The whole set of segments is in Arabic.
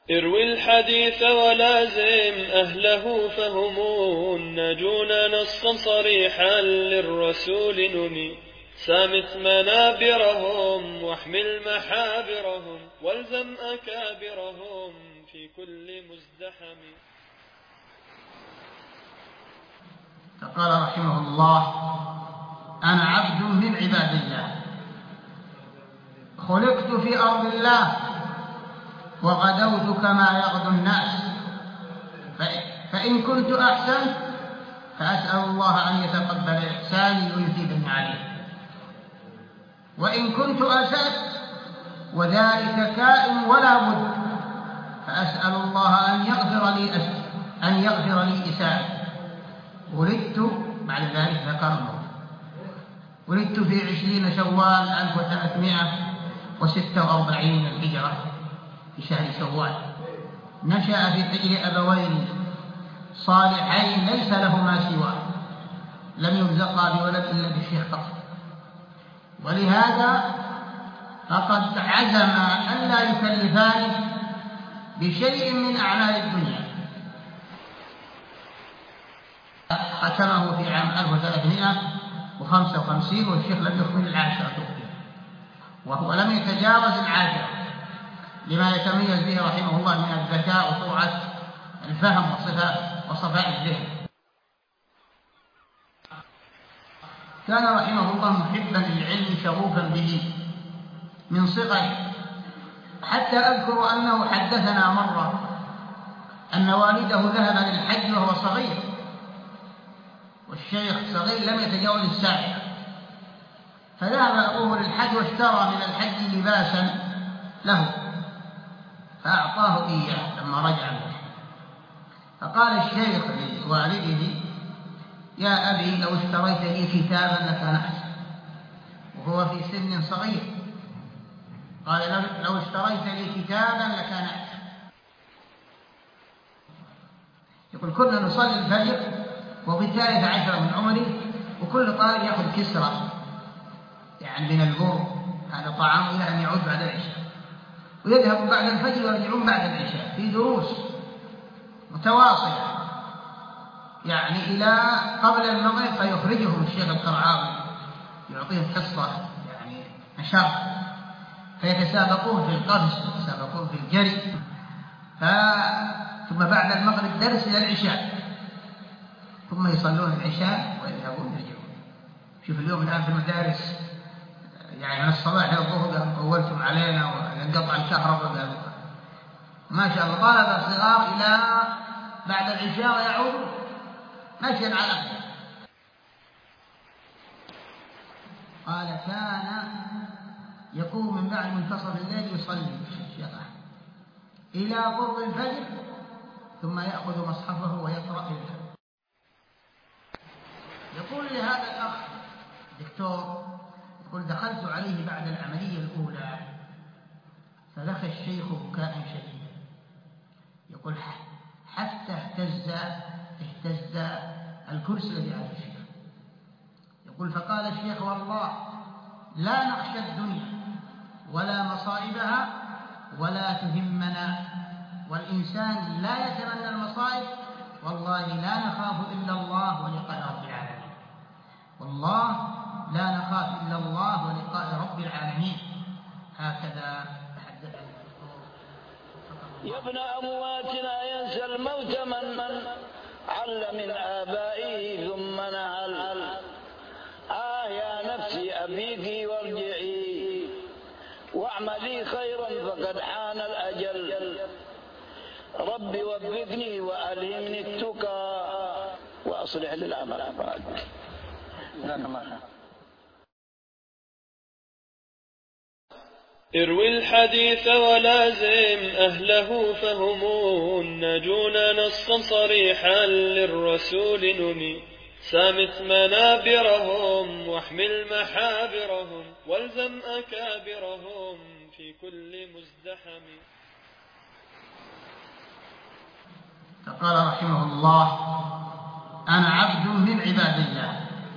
اروي الحديث ولازم أهله فهم الناجون نصا صريحا للرسول نمي. سامت منابرهم واحمل محابرهم والزم أكابرهم في كل مزدحم. فقال رحمه الله: أنا عبد من عباد الله، خلقت في أرض الله وغدوت كما يغدو الناس، فإن كنت أحسنت فأسأل الله أن يتقبل إحساني ويثيبني عليه، وإن كنت أسأت وذلك كائن ولا بد فأسأل الله أن يغفر لي إساءتي. ولدت بعد ذلك ذكرنا ولدت في 20 شوال 1346 الهجرة في شهر شوال. نشأ في حجر أبوين صالحين ليس لهما سواه، لم يرزقا بولد إلا بالشيخ فقط، ولهذا فقد عزم أن لا يكلفان بشيء من أعمال الدنيا. ختمه في عام 1355 والشيخ لم يكمل العاشرة فيه، وهو لم يتجاوز العاشرة لما يتميز به رحمه الله من الذكاء وسرعة الفهم وصفاء الذهن. كان رحمه الله محبا للعلم شغوفا به من صغره، حتى أذكر أنه حدثنا مرة أن والده ذهب للحج وهو صغير، والشيخ صغير لم يتجاوز السابعة، فذهب أبوه للحج واشترى من الحج لباسا له فأعطاه إياه لما رجع منه. فقال الشيخ لوالده: يا أبي لو اشتريت لي كتابا لكان أحسن، وهو في سن صغير. قال: لو اشتريت لي كتابا لكان أحسن. يقول: كنا نصلي الفجر وفي 13 من عمري، وكل طالب يأخذ كسرة يعني من البر، هذا طعام، إلى أن يعود بعد العشاء، ويذهب بعد الفجر ويرجعون بعد العشاء في دروس متواصلة يعني إلى قبل المغرب، فيخرجهم الشيخ القرعاوي يعطيهم حصة يعني نشاط، فيتسابقون في القفز ويتسابقون في الجري، ثم بعد المغرب درس إلى العشاء، ثم يصلون العشاء ويذهبون يرجعون. شوف اليوم الآن في المدارس يعني من الصباح إلى الظهر طولتم علينا وانقطع الكهرباء، ما شاء الله طلبة صغار إلى بعد العشاء ويعودون ماشيا على أخذ. قال: كان يقوم من بعد منتصف الليل يصلي الشيخ إلى قرب الفجر، ثم يأخذ مصحفه ويقرأ في الفجر. يقول لهذا الأخ دكتور، يقول: دخلت عليه بعد العملية الأولى فبكى الشيخ بكاء شديدا، يقول: حتى اهتز الكرسي الذي على الشيخ. يقول: فقال الشيخ: والله لا نخشى الدنيا ولا مصائبها ولا تهمنا، والإنسان لا يتمنى المصائب، والله لا نخاف إلا الله ولقاء رب العالمين، والله لا نخاف إلا الله ولقاء رب العالمين. هكذا تحدث الدكتور. يا ابن أمواتنا ينسى الموت من عل من آبائه ثم نعل. يا نفسي أبيك وارجعي واعملي خيرا فقد حان الأجل. ربي وفقني وألهمني التقى وأصلح للعمل. اروي الحديث ولازم أهله فهم الناجون نصا صريحا للرسول نمي. سامت منابرهم واحمل محابرهم والزم أكابرهم في كل مزدحم. فقال رحمه الله: أنا عبد من عباد الله،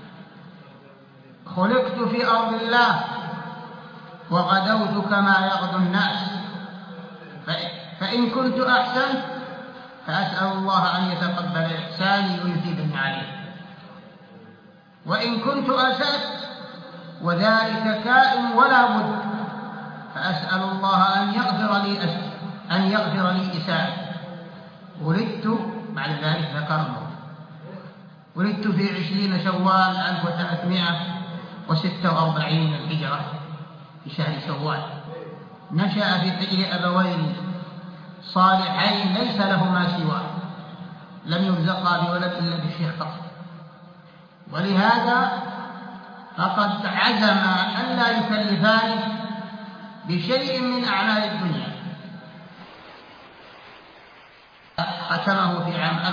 خلقت في أرض الله وغدوت كما يغدو الناس، فإن كنت أحسنت فأسأل الله أن يتقبل إحساني ويثيبني عليه، وإن كنت أسأت وذلك كائن ولا بد فأسأل الله أن يغفر لي إساءتي. ولدت بعد ذلك ذكر الموت. ولدت في 20 شوال 1346 الهجرة في شهر شوال. نشأ في حجر أبوين صالحين ليس لهما سواه، لم يرزقا بولد إلا بالشيخ فقط، ولهذا فقد عزم أن لا يكلفاني بشيء من أعمال الدنيا. ختمه في عام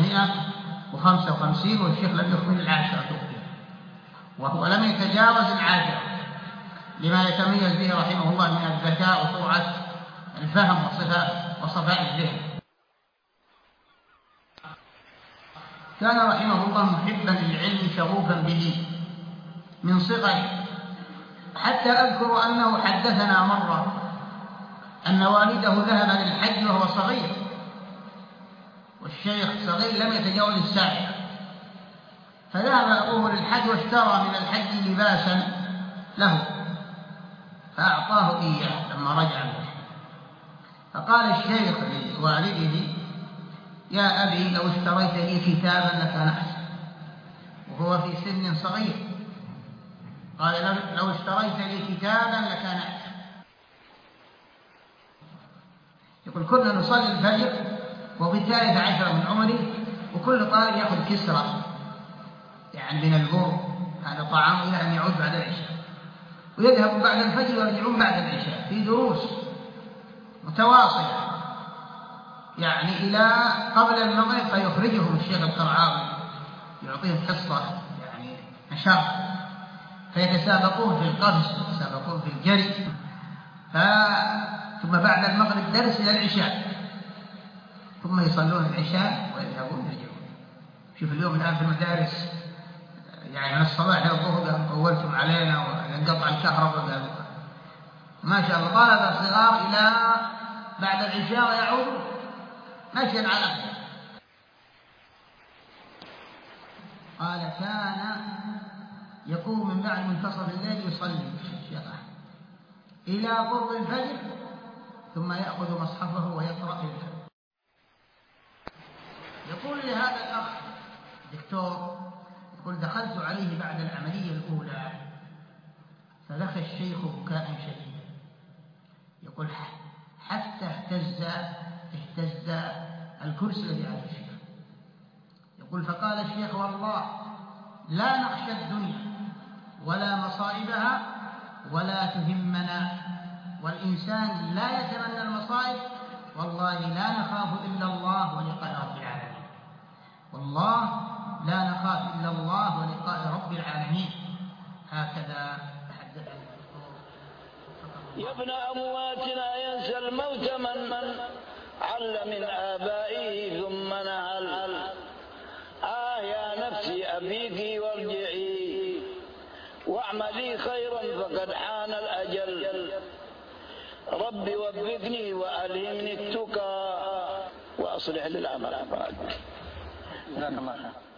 1355 والشيخ لم يكمل العاشرة توفي، وهو لم يتجاوز العاشرة لما يتميز به رحمه الله من الذكاء وسرعة الفهم وصفاء الذهن. كان رحمه الله محبا للعلم شغوفا به من صغره، حتى أذكر أنه حدثنا مرة أن والده ذهب للحج وهو صغير، والشيخ صغير لم يتجاوز السابعة، فذهب أبوه للحج واشترى من الحج لباسا له فأعطاه إياه لما رجع منه. فقال الشيخ لوالده: يا أبي لو اشتريت لي كتابا لكان أحسن، وهو في سن صغير. قال: لو اشتريت لي كتابا لكان أحسن. يقول: كنا نصلي الفجر وبالتالي 13 من عمري، وكل طالب يأخذ كسرة يعني من البر، هذا طعام، إلى أن يعود بعد العشاء، ويذهب بعد الفجر ويرجعون بعد العشاء في دروس متواصلة يعني إلى قبل المغرب، فيخرجهم الشيخ القرعاوي يعطيهم حصة يعني نشاط، فيتسابقون في القفز ويتسابقون في الجري، ثم بعد المغرب درس إلى العشاء، ثم يصلون العشاء ويذهبون يرجعون. شوف اليوم الآن في المدارس يعني من الصباح إلى الظهر قالوا طولتم علينا وانقطع الكهرباء، قالوا ما شاء الله طلبة صغار إلى بعد العشاء ويعودون ماشيا على خير. قال: كان يقوم من بعد منتصف الليل يصلي الشيخ إلى قرب الفجر، ثم يأخذ مصحفه ويقرأ الفجر. يقول لهذا الأخ دكتور، يقول: دخلت عليه بعد العملية الأولى فبكى الشيخ بكاء شديدا، يقول حتى اهتز الكرسي الذي على الشيخ. يقول: فقال الشيخ: والله لا نخشى الدنيا ولا مصائبها ولا تهمنا، والإنسان لا يتمنى المصائب، والله لا نخاف إلا الله ولقاء رب العالمين، والله لا نخاف إلا الله ولقاء رب العالمين. هكذا تحدث الدكتور. يا ابن أمواتنا ينسى الموت من عل من آبائه ثم نعل. يا نفسي أبيكي وارجعي واعملي خيرا فقد حان الأجل. ربي وفقني وألهمني التقى وأصلح للعمل.